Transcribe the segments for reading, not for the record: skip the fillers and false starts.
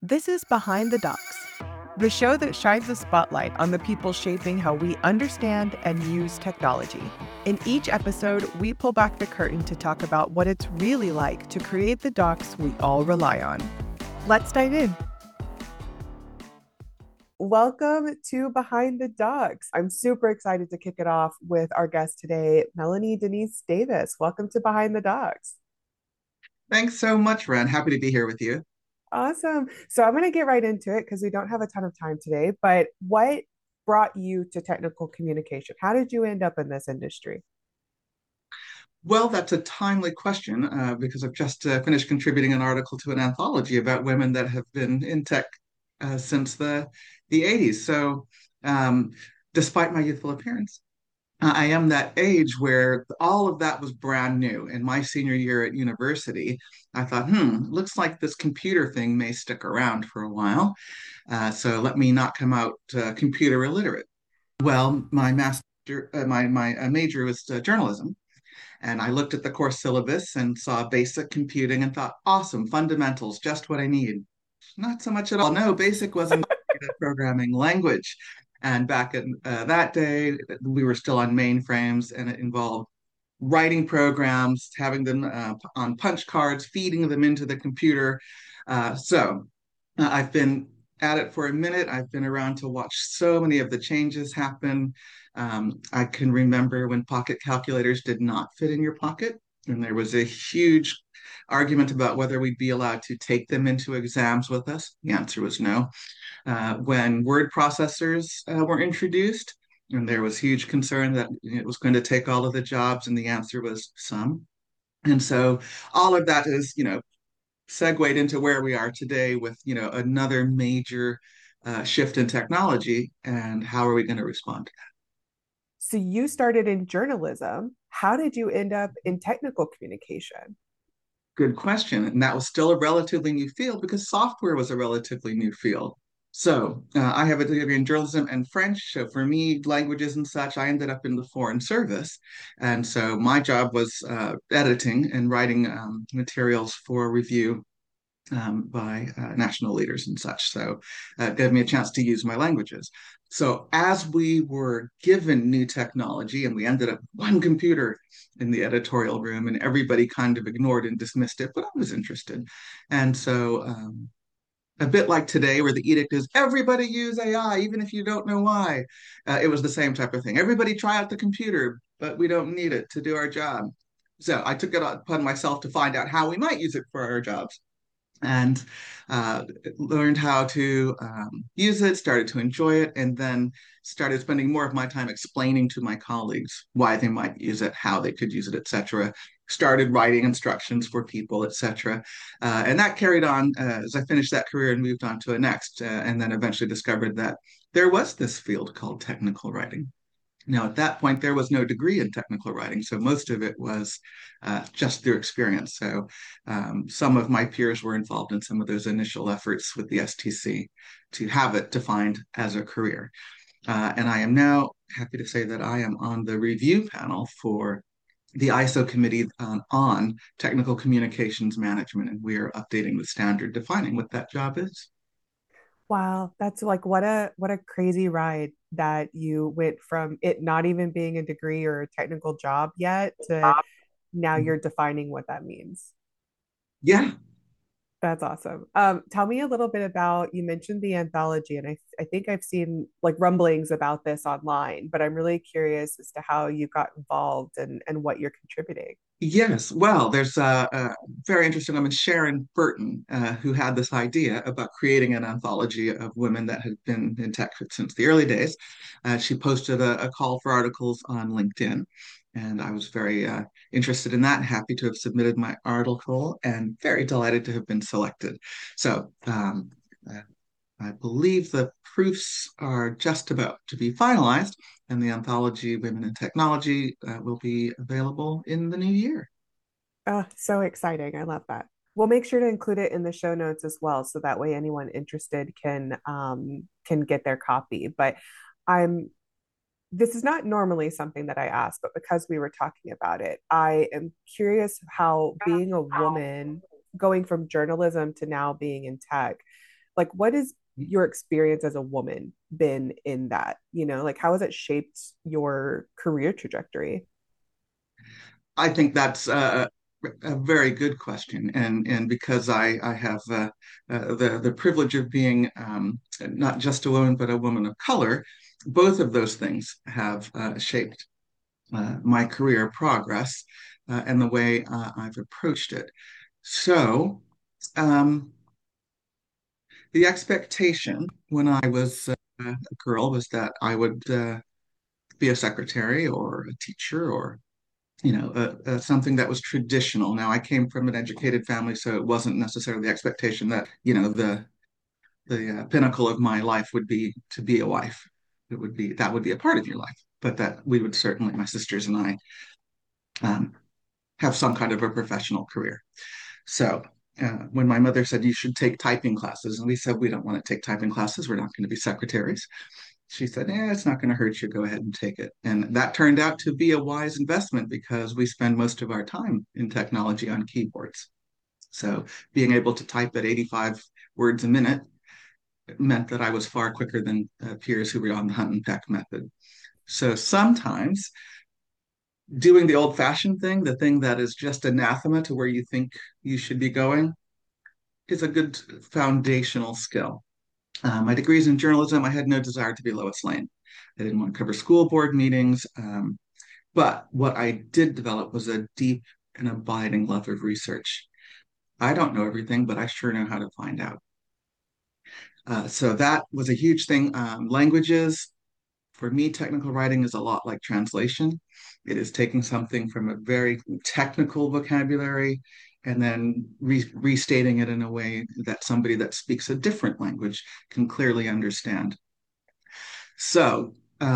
This is Behind the Docs, the show that shines a spotlight on the people shaping how we understand and use technology. In each episode, we pull back the curtain to talk about what it's really like to create the docs we all rely on. Let's dive in. Welcome to Behind the Docs. I'm super excited to kick it off with our guest today, Melanie Denise Davis. Welcome to Behind the Docs. Thanks so much, Ren. Happy to be here with you. Awesome. So I'm going to get right into it because we don't have a ton of time today. But what brought you to technical communication? How did you end up in this industry? Well, that's a timely question because I've just finished contributing an article to an anthology about women that have been in tech since the 80s. So, um, despite my youthful appearance, I am that age where all of that was brand new. In my senior year at university, I thought, looks like this computer thing may stick around for a while. So let me not come out computer illiterate. Well, my my major was journalism, and I looked at the course syllabus and saw basic computing and thought, awesome, fundamentals, just what I need. Not so much at all. No, basic wasn't a programming language. And back in that day, we were still on mainframes, and it involved writing programs, having them on punch cards, feeding them into the computer. I've been at it for a minute. I've been around to watch so many of the changes happen. I can remember when pocket calculators did not fit in your pocket, and there was a huge argument about whether we'd be allowed to take them into exams with us. The answer was no. When word processors were introduced, and there was huge concern that it was going to take all of the jobs, and the answer was some. And so all of that is, segued into where we are today with, another major shift in technology, and how are we going to respond? So you started in journalism. How did you end up in technical communication? Good question. And that was still a relatively new field because software was a relatively new field. So I have a degree in journalism and French. So for me, languages and such, I ended up in the foreign service. And so my job was editing and writing materials for review by national leaders and such. So it gave me a chance to use my languages. So as we were given new technology, and we ended up one computer in the editorial room, and everybody kind of ignored and dismissed it, but I was interested. And so a bit like today, where the edict is everybody use AI, even if you don't know why. It was the same type of thing. Everybody try out the computer, but we don't need it to do our job. So I took it upon myself to find out how we might use it for our jobs, and learned how to use it, started to enjoy it, and then started spending more of my time explaining to my colleagues why they might use it, how they could use it, etc. Started writing instructions for people, etc. And that carried on as I finished that career and moved on to a next, and then eventually discovered that there was this field called technical writing. Now, at that point, there was no degree in technical writing, so most of it was just through experience. So, some of my peers were involved in some of those initial efforts with the STC to have it defined as a career. And I am now happy to say that I am on the review panel for the ISO committee on technical communications management, and we are updating the standard defining what that job is. Wow, that's like what a crazy ride that you went from it not even being a degree or a technical job yet to now you're defining what that means. Yeah. That's awesome. Tell me a little bit about, you mentioned the anthology, and I think I've seen like rumblings about this online, but I'm really curious as to how you got involved and what you're contributing. Yes, well, there's a very interesting woman, Sharon Burton, who had this idea about creating an anthology of women that had been in tech since the early days. She posted a call for articles on LinkedIn, and I was very interested in that and happy to have submitted my article and very delighted to have been selected. So uh, I believe the proofs are just about to be finalized, and the anthology Women in Technology will be available in the new year. Oh, so exciting. I love that. We'll make sure to include it in the show notes as well, so that way anyone interested can get their copy. But I'm this is not normally something that I ask, but because we were talking about it, I am curious how being a woman, going from journalism to now being in tech, Like, what is your experience as a woman been in that? Like, how has it shaped your career trajectory? I think that's a very good question, and because I have the privilege of being not just a woman but a woman of color, both of those things have shaped my career progress and the way I've approached it. So, um, the expectation when I was a girl was that I would be a secretary or a teacher or something that was traditional. Now, I came from an educated family, so it wasn't necessarily the expectation that, the pinnacle of my life would be to be a wife. It would be that would be a part of your life, but that we would certainly, my sisters and I, um, have some kind of a professional career. So. When my mother said you should take typing classes, and we said we don't want to take typing classes, we're not going to be secretaries. She said, "Yeah, it's not going to hurt you. Go ahead and take it." And that turned out to be a wise investment because we spend most of our time in technology on keyboards. So being able to type at 85 words a minute meant that I was far quicker than peers who were on the hunt and peck method. So sometimes doing the old fashioned thing, the thing that is just anathema to where you think you should be going, is a good foundational skill. My degrees in journalism, I had no desire to be Lois Lane. I didn't want to cover school board meetings. But what I did develop was a deep and abiding love of research. I don't know everything, but I sure know how to find out. So that was a huge thing. Languages, for me, technical writing is a lot like translation. It is taking something from a very technical vocabulary and then restating it in a way that somebody that speaks a different language can clearly understand. So,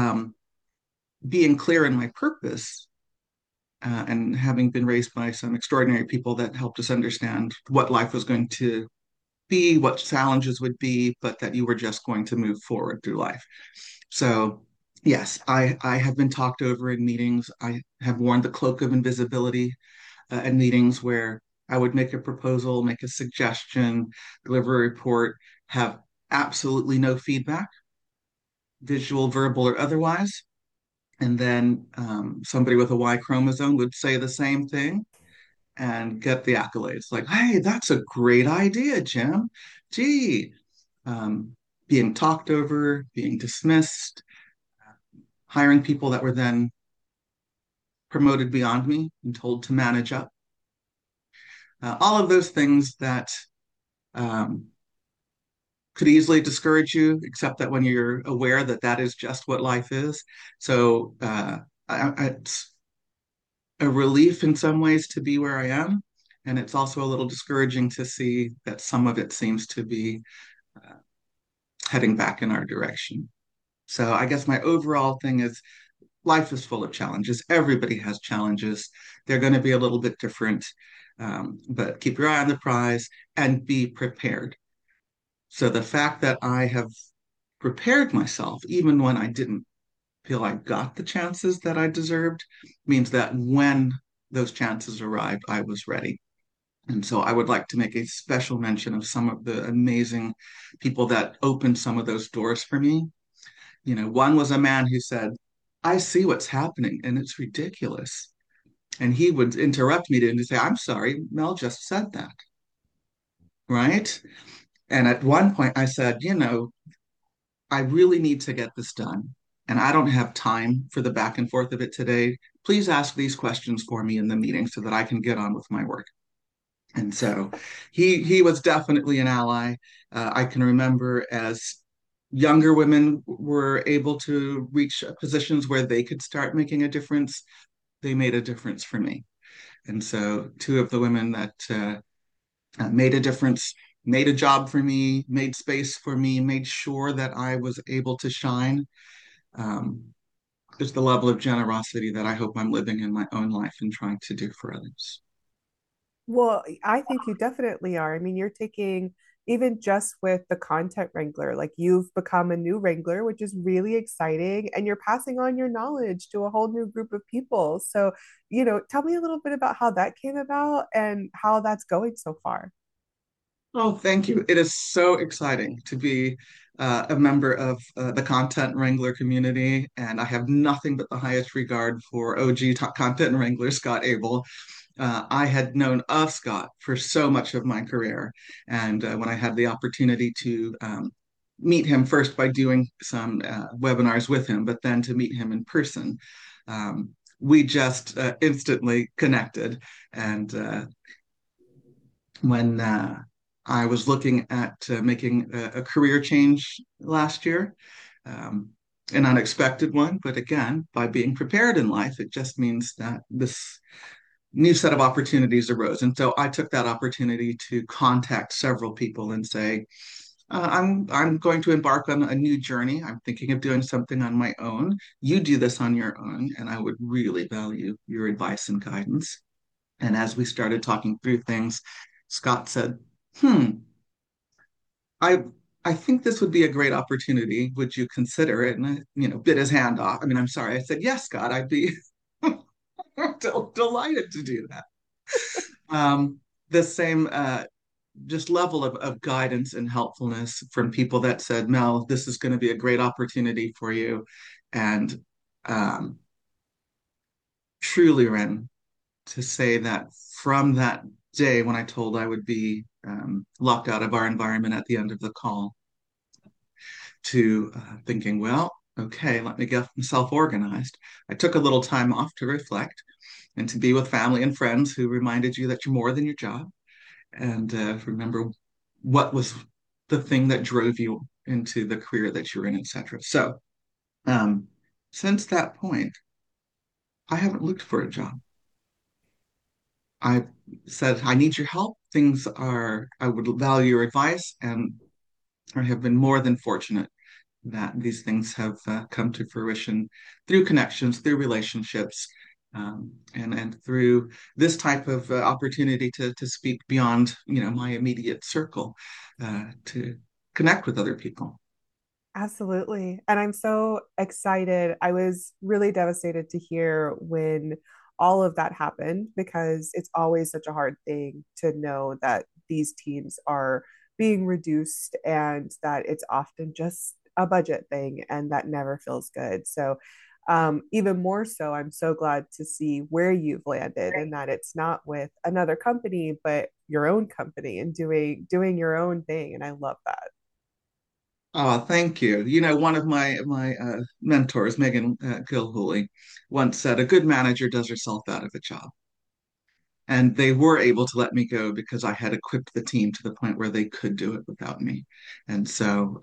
being clear in my purpose and having been raised by some extraordinary people that helped us understand what life was going to be, what challenges would be, but that you were just going to move forward through life. So, yes, I have been talked over in meetings. I have worn the cloak of invisibility in meetings where I would make a proposal, make a suggestion, deliver a report, have absolutely no feedback, visual, verbal, or otherwise. And then somebody with a Y chromosome would say the same thing and get the accolades like, hey, that's a great idea, Jim. Gee, um, being talked over, being dismissed, hiring people that were then promoted beyond me and told to manage up. All of those things that um, could easily discourage you, except that when you're aware that that is just what life is. So it's a relief in some ways to be where I am. And it's also a little discouraging to see that some of it seems to be uh, heading back in our direction. So I guess my overall thing is life is full of challenges. Everybody has challenges. They're going to be a little bit different, but keep your eye on the prize and be prepared. So the fact that I have prepared myself, even when I didn't feel I got the chances that I deserved, means that when those chances arrived, I was ready. And so I would like to make a special mention of some of the amazing people that opened some of those doors for me. One was a man who said, I see what's happening and it's ridiculous. And he would interrupt me to say, I'm sorry, Mel just said that. Right. And at one point I said, I really need to get this done. And I don't have time for the back and forth of it today. Please ask these questions for me in the meeting so that I can get on with my work. And so he was definitely an ally. I can remember as younger women were able to reach positions where they could start making a difference, they made a difference for me. And so two of the women that made a difference, made a job for me, made space for me, made sure that I was able to shine. Um, is the level of generosity that I hope I'm living in my own life and trying to do for others. Well, I think you definitely are. I mean, you're taking, even just with the content wrangler, like you've become a new wrangler, which is really exciting, and you're passing on your knowledge to a whole new group of people. So, tell me a little bit about how that came about and how that's going so far. Oh, thank you. It is so exciting to be a member of the Content Wrangler community, and I have nothing but the highest regard for Content Wrangler Scott Abel. I had known of Scott for so much of my career, and when I had the opportunity to meet him first by doing some webinars with him, but then to meet him in person, we just instantly connected. And when I was looking at making a career change last year, um, an unexpected one, but again, by being prepared in life, it just means that this new set of opportunities arose. And so I took that opportunity to contact several people and say, I'm going to embark on a new journey. I'm thinking of doing something on my own. You do this on your own, and I would really value your advice and guidance. And as we started talking through things, Scott said, "Hmm, I I think this would be a great opportunity. Would you consider it?" And bit his hand off. I mean, I'm sorry. I said, "Yes, Scott, I'd be delighted to do that." The same just level of guidance and helpfulness from people that said, "Mel, this is going to be a great opportunity for you," and um, truly, Ren, to say that from that day when I told I would be locked out of our environment at the end of the call, to thinking, well, okay, let me get myself organized. I took a little time off to reflect and to be with family and friends who reminded you that you're more than your job, and remember what was the thing that drove you into the career that you're in, etc. So um, since that point, I haven't looked for a job. I said, I need your help. I would value your advice, and I have been more than fortunate that these things have come to fruition through connections, through relationships, and through this type of opportunity to speak beyond, my immediate circle, to connect with other people. Absolutely. And I'm so excited. I was really devastated to hear when all of that happened because it's always such a hard thing to know that these teams are being reduced and that it's often just a budget thing and that never feels good. So, even more so, I'm so glad to see where you've landed and that it's not with another company, but your own company and doing your own thing. And I love that. Oh, thank you. One of my mentors, Megan Gilhooly, once said, "A good manager does herself out of a job." And they were able to let me go because I had equipped the team to the point where they could do it without me. And so,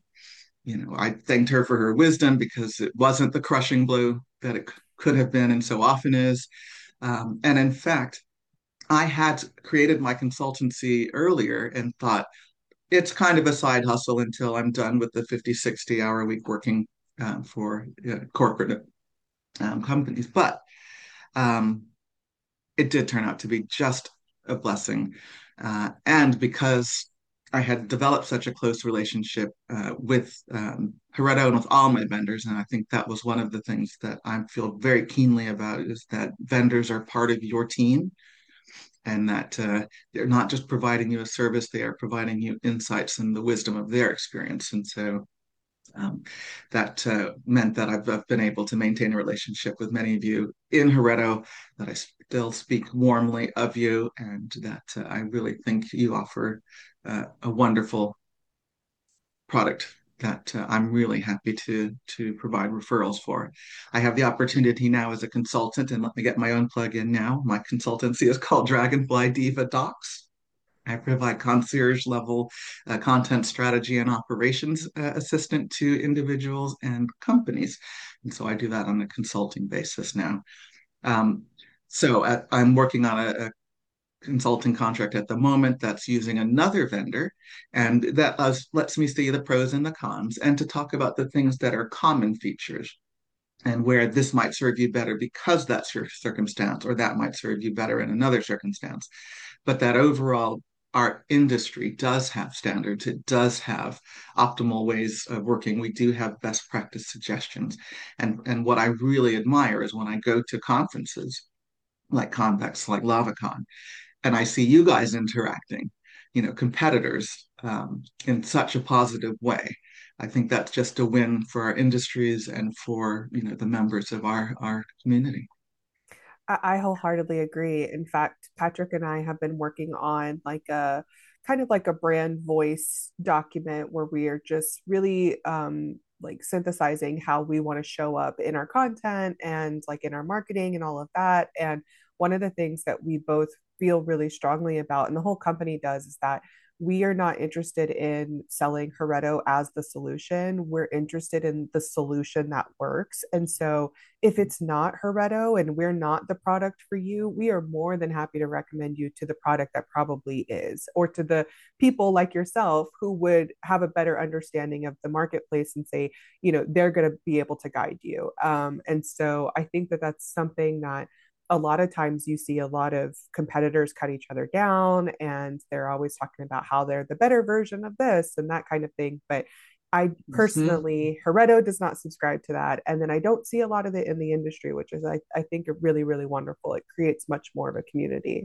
I thanked her for her wisdom because it wasn't the crushing blow that it could have been and so often is. And in fact, I had created my consultancy earlier and thought it's kind of a side hustle until I'm done with the 50, 60-hour a week working for corporate companies. But um, it did turn out to be just a blessing. And because I had developed such a close relationship with Hereto and with all my vendors, and I think that was one of the things that I feel very keenly about is that vendors are part of your team and that they're not just providing you a service, they are providing you insights and the wisdom of their experience. And so um, that meant that I've been able to maintain a relationship with many of you in Hereto, that I still speak warmly of you, and that I really think you offer a wonderful product that I'm really happy to provide referrals for. I have the opportunity now as a consultant, and let me get my own plug in now. My consultancy is called Dragonfly Diva Docs. I provide concierge level content strategy and operations assistant to individuals and companies. And so I do that on a consulting basis now. Um, I'm working on a consulting contract at the moment that's using another vendor, and that lets me see the pros and the cons and to talk about the things that are common features and where this might serve you better because that's your circumstance, or that might serve you better in another circumstance. But that overall, our industry does have standards. It does have optimal ways of working. We do have best practice suggestions. And what I really admire is when I go to conferences like Convex, like LavaCon, and I see you guys interacting. competitors in such a positive way. I think that's just a win for our industries and for the members of our community. I wholeheartedly agree. In fact, Patrick and I have been working on like a kind of like a brand voice document where we are just really like synthesizing how we want to show up in our content and like in our marketing and all of that. And one of the things that we both feel really strongly about, and the whole company does, is that we are not interested in selling Hereto as the solution. We're interested in the solution that works. And so if it's not Hereto and we're not the product for you, we are more than happy to recommend you to the product that probably is, or to the people like yourself who would have a better understanding of the marketplace and say, they're going to be able to guide you. And so I think that that's something that a lot of times you see a lot of competitors cut each other down and they're always talking about how they're the better version of this and that kind of thing. But I Mhm. personally, Hereto does not subscribe to that. And then I don't see a lot of it in the industry, which is, I think, really, really wonderful. It creates much more of a community.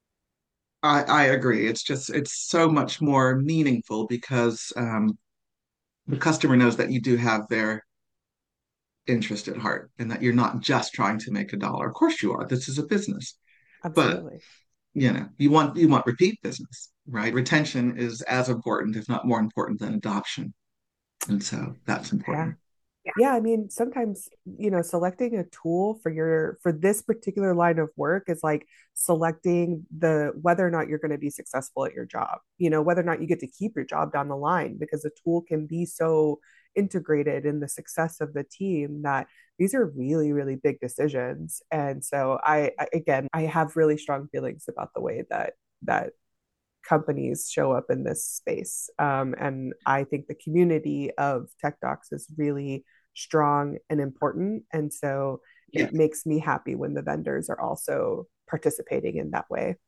I agree. It's so much more meaningful because the customer knows that you do have their interest at heart and that you're not just trying to make a dollar. Of course you are. This is a business. But Absolutely. you want repeat business, right? Retention is as important, if not more important than adoption. And so that's Yeah. important. Yeah, I mean, sometimes, selecting a tool for this particular line of work is like selecting the whether or not you're going to be successful at your job, whether or not you get to keep your job down the line, because a tool can be so integrated in the success of the team that these are really, really big decisions. And so again, I have really strong feelings about the way that companies show up in this space. And I think the community of tech docs is really strong and important. And so Yeah, it makes me happy when the vendors are also participating in that way.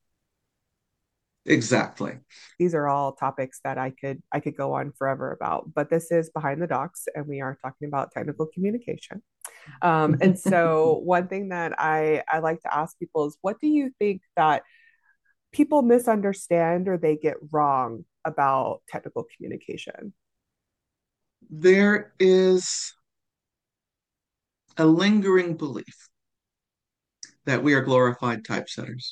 exactly. These are all topics that I could go on forever about, but this is behind the docs and we are talking about technical communication. And so one thing that I like to ask people is, what do you think that people misunderstand or they get wrong about technical communication? There is a lingering belief that we are glorified typesetters,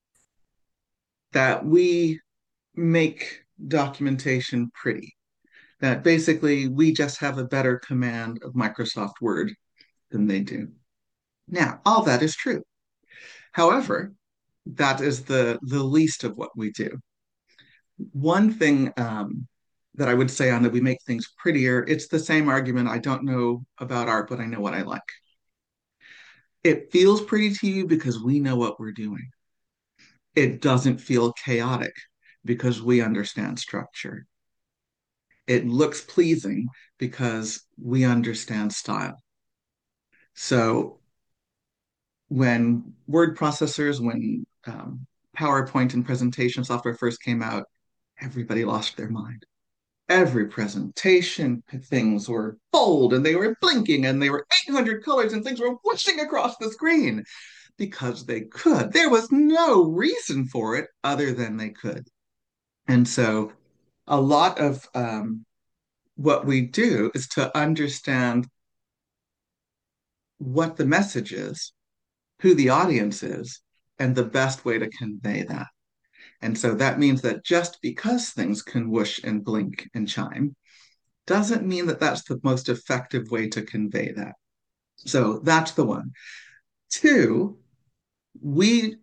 that we make documentation pretty, that basically we just have a better command of Microsoft Word than they do. Now, all that is true. However, that is the least of what we do. One thing that I would say on that we make things prettier, it's the same argument. I don't know about art, but I know what I like. It feels pretty to you because we know what we're doing. It doesn't feel chaotic because we understand structure. It looks pleasing because we understand style. So when word processors, when PowerPoint and presentation software first came out, everybody lost their mind. Every presentation, things were bold and they were blinking and they were 800 colors and things were whooshing across the screen because they could. There was no reason for it other than they could. And so a lot of what we do is to understand what the message is, who the audience is, and the best way to convey that. And so that means that just because things can whoosh and blink and chime doesn't mean that that's the most effective way to convey that. So that's the one. Two, we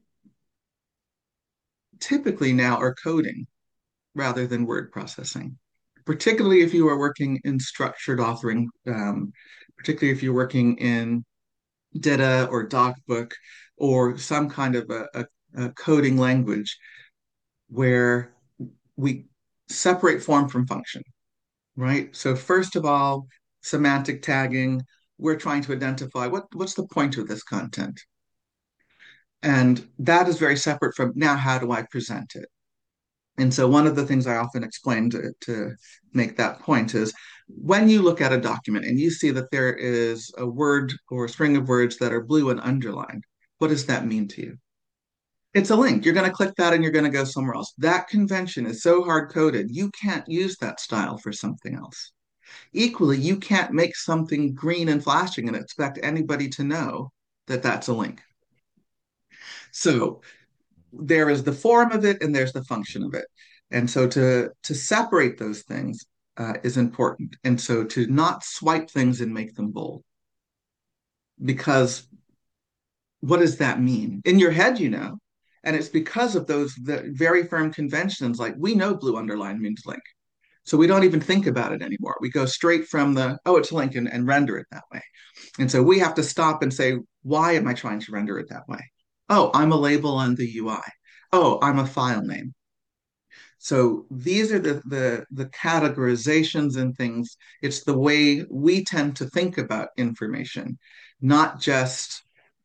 typically now are coding rather than word processing, particularly if you are working in structured authoring, particularly if you're working in DITA or DocBook or some kind of a coding language where we separate form from function, right? So first of all, semantic tagging, we're trying to identify what's the point of this content. And that is very separate from now, how do I present it? And so one of the things I often explain to make that point is when you look at a document and you see that there is a word or a string of words that are blue and underlined, what does that mean to you? It's a link. You're going to click that and you're going to go somewhere else. That convention is so hard coded, you can't use that style for something else. Equally, you can't make something green and flashing and expect anybody to know that that's a link. So there is the form of it and there's the function of it. And so to separate those things is important. And so to not swipe things and make them bold, because what does that mean? In your head, you know, and it's because of those the very firm conventions. Like we know blue underline means link, so we don't even think about it anymore. We go straight from the oh, it's link and render it that way. And so we have to stop and say, why am I trying to render it that way? Oh, I'm a label on the UI. Oh, I'm a file name. So these are the categorizations and things. It's the way we tend to think about information, not just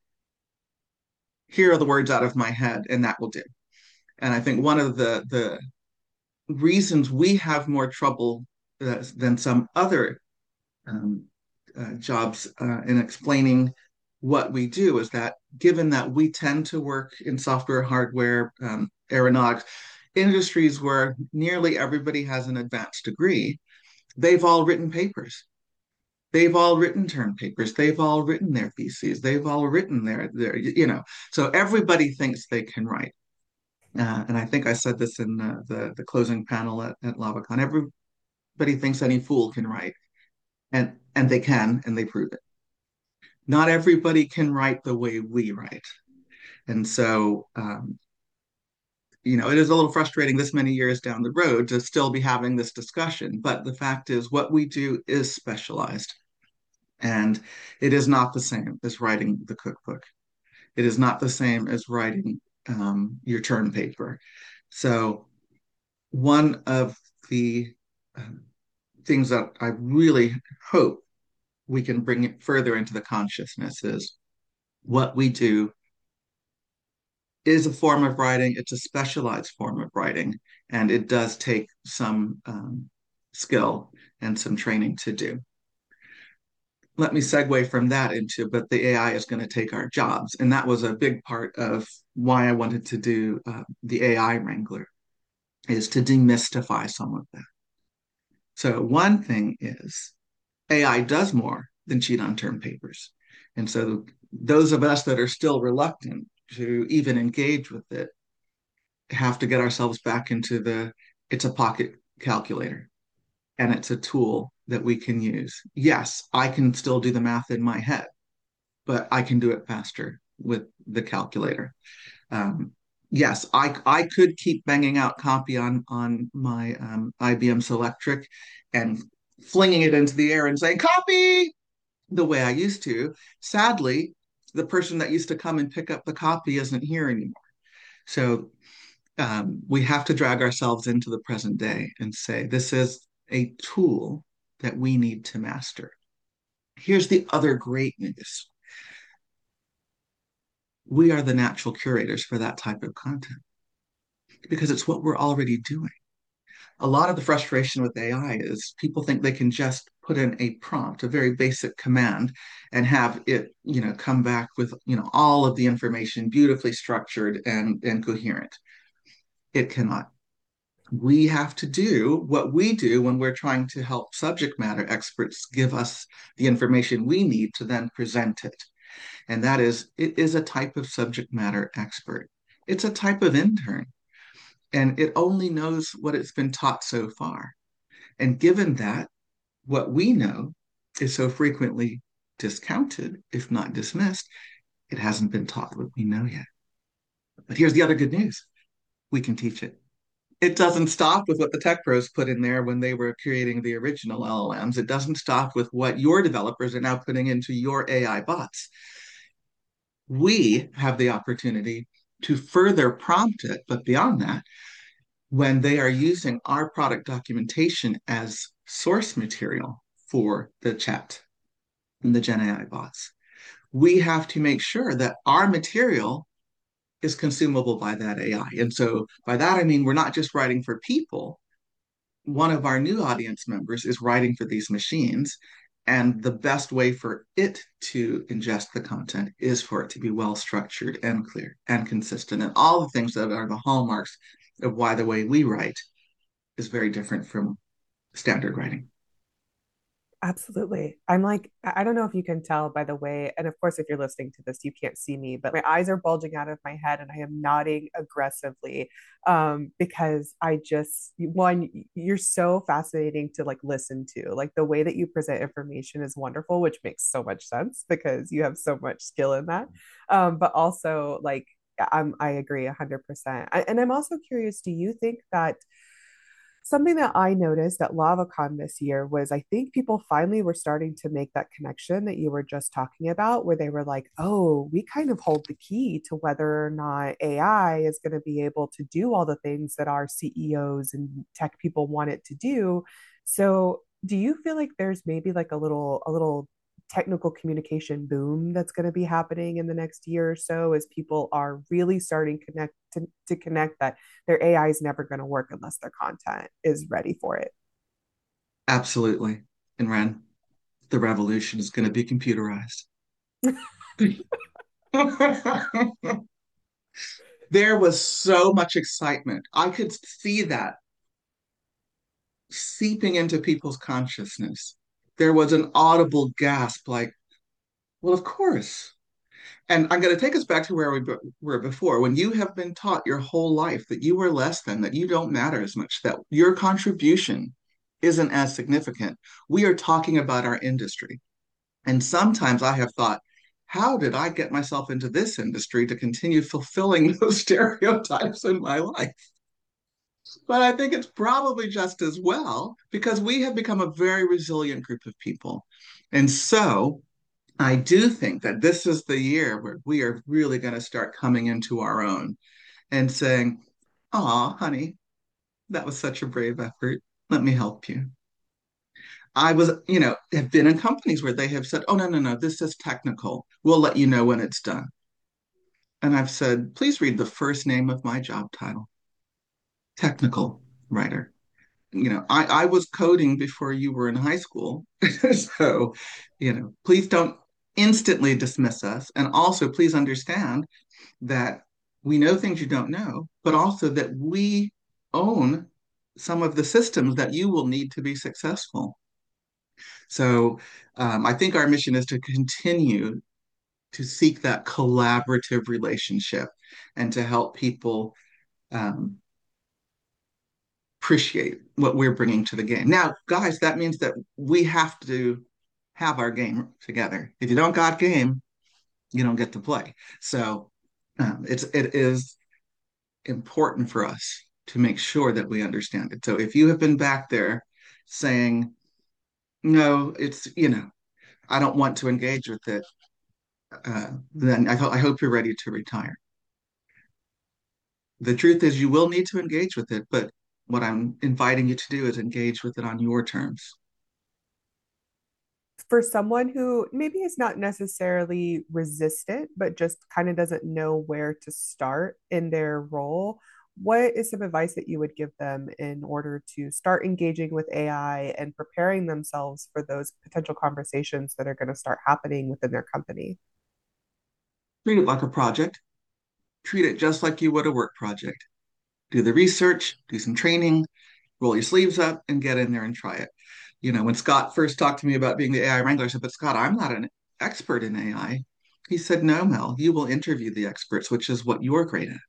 here are the words out of my head and that will do. And I think one of the reasons we have more trouble than some other um, jobs in explaining what we do is that given that we tend to work in software, hardware, aeronautics, industries where nearly everybody has an advanced degree, they've all written papers. They've all written term papers. They've all written their theses. They've all written so everybody thinks they can write. And I think I said this in the closing panel at LavaCon. Everybody thinks any fool can write, and they can, and they prove it. Not everybody can write the way we write, and so it is a little frustrating this many years down the road to still be having this discussion. But the fact is, what we do is specialized, and it is not the same as writing the cookbook. It is not the same as writing your term paper. So one of the um, things that I really hope we can bring it further into the consciousness is what we do is a form of writing. It's a specialized form of writing, and it does take some skill and some training to do. Let me segue from that into, but the AI is going to take our jobs. And that was a big part of why I wanted to do the AI Wrangler, is to demystify some of that. So one thing is AI does more than cheat on term papers. And so those of us that are still reluctant to even engage with it have to get ourselves back into it's a pocket calculator and it's a tool that we can use. Yes, I can still do the math in my head, but I can do it faster with the calculator. Um, yes, I could keep banging out copy on my IBM Selectric and flinging it into the air and saying copy the way I used to. Sadly, the person that used to come and pick up the copy isn't here anymore. So we have to drag ourselves into the present day and say this is a tool that we need to master. Here's the other great news: we are the natural curators for that type of content because it's what we're already doing. A lot of the frustration with AI is people think they can just put in a prompt, a very basic command, and have it, come back with, all of the information beautifully structured and coherent. It cannot. We have to do what we do when we're trying to help subject matter experts give us the information we need to then present it. And that is, it is a type of subject matter expert. It's a type of intern, and it only knows what it's been taught so far. And given that, what we know is so frequently discounted, if not dismissed, it hasn't been taught what we know yet. But here's the other good news: we can teach it. It doesn't stop with what the tech pros put in there when they were creating the original LLMs. It doesn't stop with what your developers are now putting into your AI bots. We have the opportunity to further prompt it, but beyond that, when they are using our product documentation as source material for the chat and the Gen AI bots, we have to make sure that our material is consumable by that AI. And so by that, I mean, we're not just writing for people. One of our new audience members is writing for these machines. And the best way for it to ingest the content is for it to be well structured and clear and consistent. And all the things that are the hallmarks of why the way we write is very different from standard writing. Absolutely. I'm like, I don't know if you can tell by the way, and of course, if you're listening to this, you can't see me, but my eyes are bulging out of my head and I am nodding aggressively because I just, one, you're so fascinating to like listen to. Like the way that you present information is wonderful, which makes so much sense because you have so much skill in that. But also, like, I agree 100%. And I'm also curious, do you think that something that I noticed at LavaCon this year was I think people finally were starting to make that connection that you were just talking about, where they were like, oh, we kind of hold the key to whether or not AI is going to be able to do all the things that our CEOs and tech people want it to do. So, do you feel like there's maybe like a little technical communication boom that's going to be happening in the next year or so as people are really starting to connect that their AI is never going to work unless their content is ready for it? Absolutely. And Ren, the revolution is going to be computerized. There was so much excitement. I could see that seeping into people's consciousness. There was an audible gasp, like, well, of course. And I'm going to take us back to where we were before. When you have been taught your whole life that you are less than, that you don't matter as much, that your contribution isn't as significant, we are talking about our industry. And sometimes I have thought, how did I get myself into this industry to continue fulfilling those stereotypes in my life? But I think it's probably just as well because we have become a very resilient group of people. And so I do think that this is the year where we are really going to start coming into our own and saying, "Aw, honey, that was such a brave effort. Let me help you." I was, have been in companies where they have said, "Oh, no, no, no, this is technical. We'll let you know when it's done." And I've said, "Please read the first name of my job title, technical writer." I was coding before you were in high school. So, please don't instantly dismiss us. And also, please understand that we know things you don't know, but also that we own some of the systems that you will need to be successful. So, I think our mission is to continue to seek that collaborative relationship and to help people um, appreciate what we're bringing to the game. Now, guys, that means that we have to have our game together. If you don't got game, you don't get to play. So it is important for us to make sure that we understand it. So if you have been back there saying, no, I don't want to engage with it, then I hope you're ready to retire. The truth is, you will need to engage with it, but what I'm inviting you to do is engage with it on your terms. For someone who maybe is not necessarily resistant, but just kind of doesn't know where to start in their role, what is some advice that you would give them in order to start engaging with AI and preparing themselves for those potential conversations that are going to start happening within their company? Treat it like a project. Treat it just like you would a work project. Do the research, do some training, roll your sleeves up, and get in there and try it. When Scott first talked to me about being the AI wrangler, I said, "But Scott, I'm not an expert in AI." He said, "No, Mel, you will interview the experts, which is what you're great at."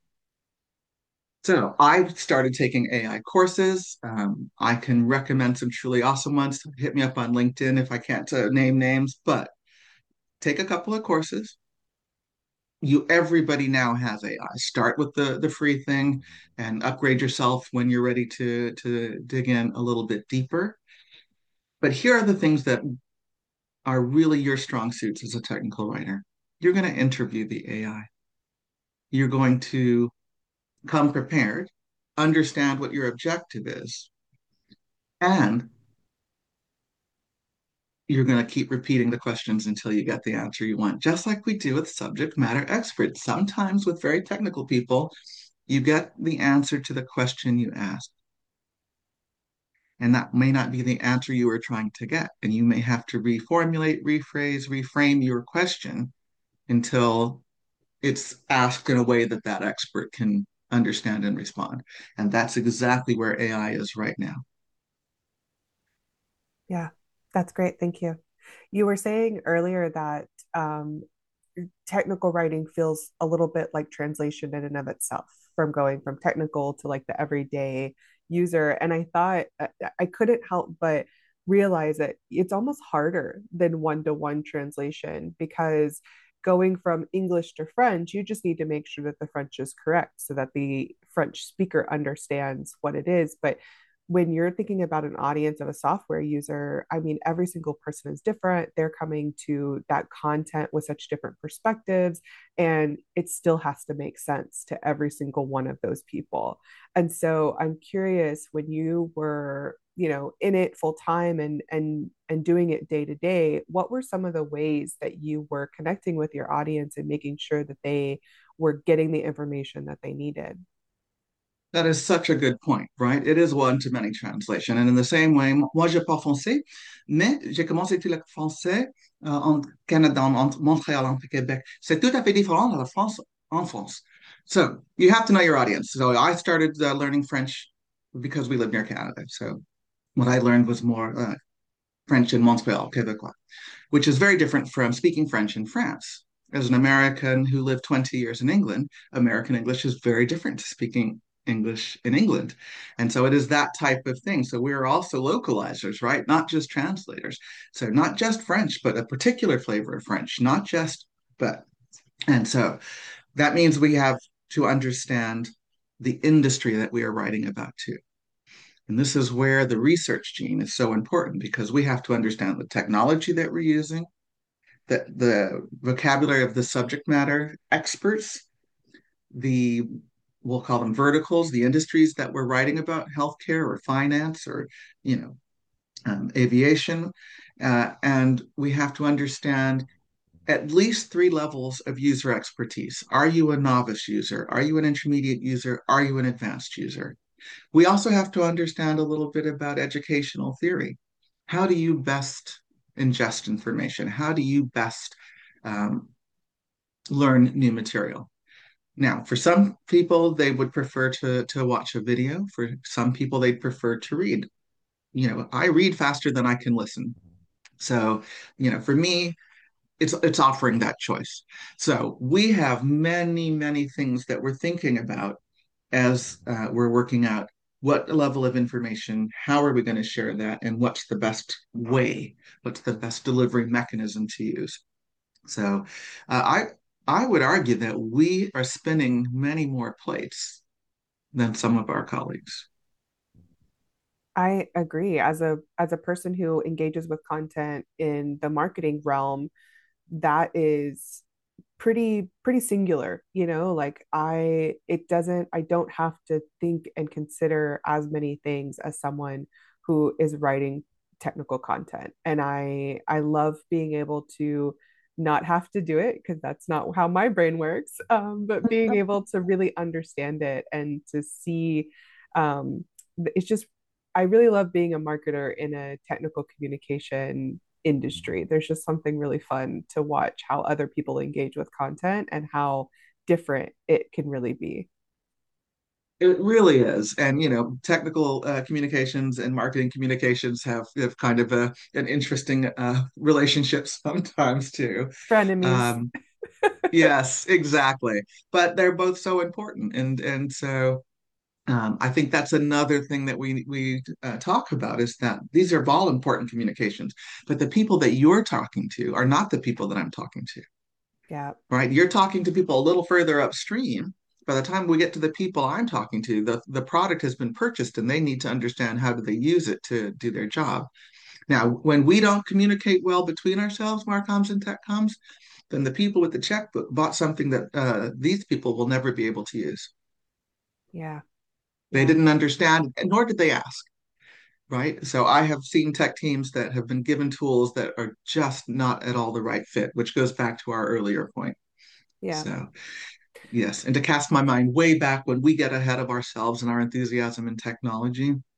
So I started taking AI courses. I can recommend some truly awesome ones. Hit me up on LinkedIn if I can't name names, but take a couple of courses. Everybody now has AI. Start with the free thing and upgrade yourself when you're ready to dig in a little bit deeper. But here are the things that are really your strong suits as a technical writer. You're going to interview the AI. You're going to come prepared, understand what your objective is, and you're going to keep repeating the questions until you get the answer you want, just like we do with subject matter experts. Sometimes with very technical people, you get the answer to the question you ask. And that may not be the answer you were trying to get. And you may have to reformulate, rephrase, reframe your question until it's asked in a way that that expert can understand and respond. And that's exactly where AI is right now. Yeah, that's great. Thank you. You were saying earlier that um, technical writing feels a little bit like translation in and of itself, from going from technical to like the everyday user. And I thought I couldn't help but realize that it's almost harder than one-to-one translation, because going from English to French, you just need to make sure that the French is correct so that the French speaker understands what it is. But when you're thinking about an audience of a software user, I mean, every single person is different. They're coming to that content with such different perspectives, and it still has to make sense to every single one of those people. And so I'm curious, when you were, in it full time and doing it day to day, what were some of the ways that you were connecting with your audience and making sure that they were getting the information that they needed? That is such a good point, right? It is one-to-many translation. And in the same way, moi, je parle français, mais j'ai commencé à étudier le français en Canada, entre Montréal, entre Québec. C'est tout à fait différent de la France en France. So you have to know your audience. So I started learning French because we live near Canada. So what I learned was more French in Montreal, Quebecois, which is very different from speaking French in France. As an American who lived 20 years in England, American English is very different to speaking English in England. And so it is that type of thing. So we're also localizers, right? Not just translators. So not just French, but a particular flavor of French, not just, but. And so that means we have to understand the industry that we are writing about too. And this is where the research gene is so important because we have to understand the technology that we're using, the vocabulary of the subject matter experts, the we'll call them verticals, the industries that we're writing about, healthcare or finance or aviation, and we have to understand at least three levels of user expertise. Are you a novice user? Are you an intermediate user? Are you an advanced user? We also have to understand a little bit about educational theory. How do you best ingest information? How do you best um, learn new material? Now, for some people, they would prefer to watch a video. For some people, they'd prefer to read. I read faster than I can listen. So, for me, it's offering that choice. So we have many, many things that we're thinking about as we're working out what level of information, how are we going to share that, and what's the best way, what's the best delivery mechanism to use. So I would argue that we are spinning many more plates than some of our colleagues. I agree. As a person who engages with content in the marketing realm, that is pretty singular, like I don't have to think and consider as many things as someone who is writing technical content. And I love being able to not have to do it, because that's not how my brain works, but being able to really understand it and to see, it's just, I really love being a marketer in a technical communication industry. There's just something really fun to watch how other people engage with content and how different it can really be. It really is. And, technical communications and marketing communications have kind of an interesting relationship sometimes too. Frenemies. Um, yes, exactly. But they're both so important. And so I think that's another thing that we talk about is that these are all important communications, but the people that you're talking to are not the people that I'm talking to, Yeah. right? You're talking to people a little further upstream. By the time we get to the people I'm talking to, the product has been purchased and they need to understand how do they use it to do their job. Now, when we don't communicate well between ourselves, Marcoms and Techcoms, then the people with the checkbook bought something that these people will never be able to use. Yeah. They Yeah. didn't understand, nor did they ask, right? So I have seen tech teams that have been given tools that are just not at all the right fit, which goes back to our earlier point. Yeah. So yes, and to cast my mind way back when we get ahead of ourselves and our enthusiasm in technology,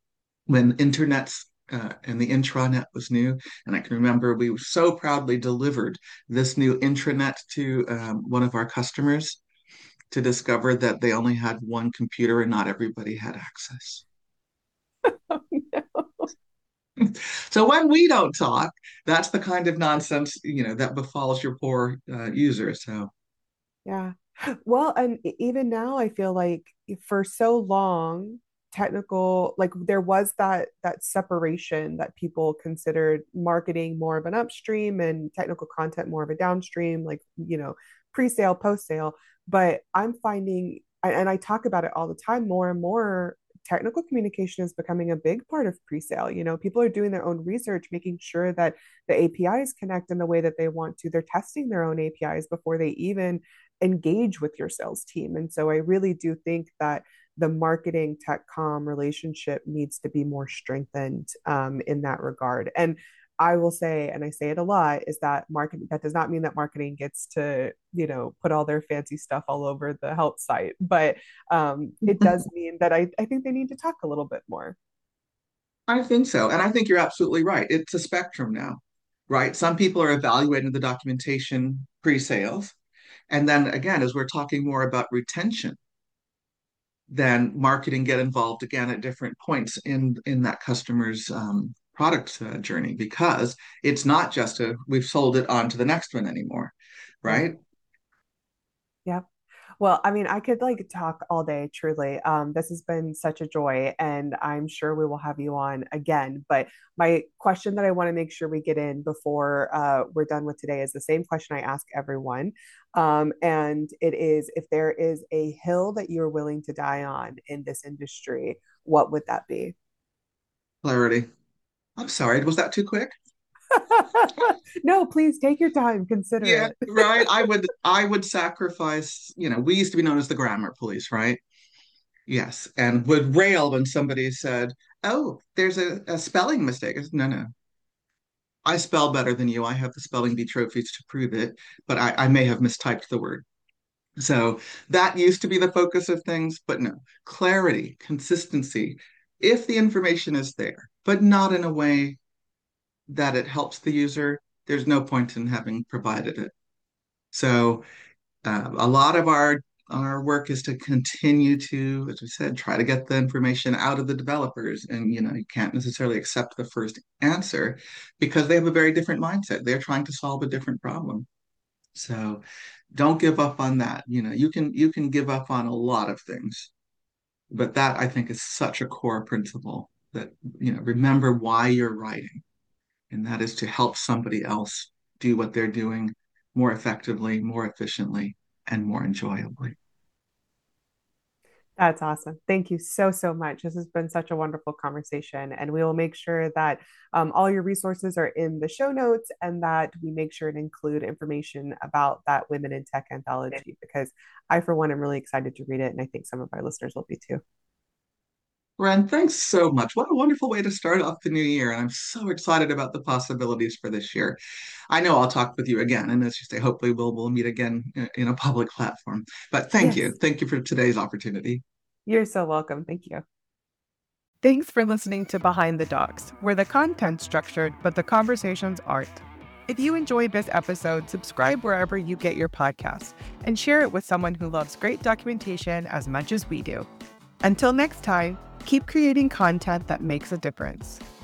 when internet's and the intranet was new. And I can remember we so proudly delivered this new intranet to one of our customers to discover that they only had one computer and not everybody had access. Oh, no. So when we don't talk, that's the kind of nonsense, that befalls your poor user. So Yeah. Well, and even now I feel like for so long, technical, like there was that separation that people considered marketing more of an upstream and technical content more of a downstream, like, pre-sale, post-sale. But I'm finding, and I talk about it all the time, more and more technical communication is becoming a big part of pre-sale. People are doing their own research, making sure that the APIs connect in the way that they want to. They're testing their own APIs before they even engage with your sales team. And so I really do think that the marketing tech com relationship needs to be more strengthened in that regard. And I will say, and I say it a lot, is that marketing, that does not mean that marketing gets to, put all their fancy stuff all over the help site, but it does mean that I think they need to talk a little bit more. I think so. And I think you're absolutely right. It's a spectrum now, right? Some people are evaluating the documentation pre-sales. And then again, as we're talking more about retention, then marketing get involved again at different points in that customer's product journey, because it's not just we've sold it on to the next one anymore, Right. right? Yeah. Well, I mean, I could like talk all day, truly. This has been such a joy, and I'm sure we will have you on again. But my question that I want to make sure we get in before we're done with today is the same question I ask everyone. And it is, if there is a hill that you're willing to die on in this industry, what would that be? Clarity. I'm sorry, was that too quick? No, please take your time, consider Yeah, it. right. I would sacrifice, we used to be known as the grammar police, right? Yes, and would rail when somebody said, "Oh, there's a spelling mistake." No, no, I spell better than you. I have the spelling bee trophies to prove it, but I may have mistyped the word. So that used to be the focus of things, but no, clarity, consistency. If the information is there, but not in a way that it helps the user, there's no point in having provided it. So a lot of our work is to continue to, as we said, try to get the information out of the developers. And you can't necessarily accept the first answer because they have a very different mindset. They're trying to solve a different problem. So don't give up on that. You can give up on a lot of things, but that I think is such a core principle that remember why you're writing, and that is to help somebody else do what they're doing more effectively, more efficiently, and more enjoyably. That's awesome. Thank you so, so much. This has been such a wonderful conversation. And we will make sure that all your resources are in the show notes and that we make sure to include information about that Women in Tech anthology because I, for one, am really excited to read it. And I think some of our listeners will be too. Ren, thanks so much. What a wonderful way to start off the new year. And I'm so excited about the possibilities for this year. I know I'll talk with you again. And as you say, hopefully we'll meet again in a public platform. But thank you. Yes, Thank you for today's opportunity. you're so welcome. Thank you. Thanks for listening to Behind the Docs, where the content's structured, but the conversations aren't. If you enjoyed this episode, subscribe wherever you get your podcasts and share it with someone who loves great documentation as much as we do. Until next time, keep creating content that makes a difference.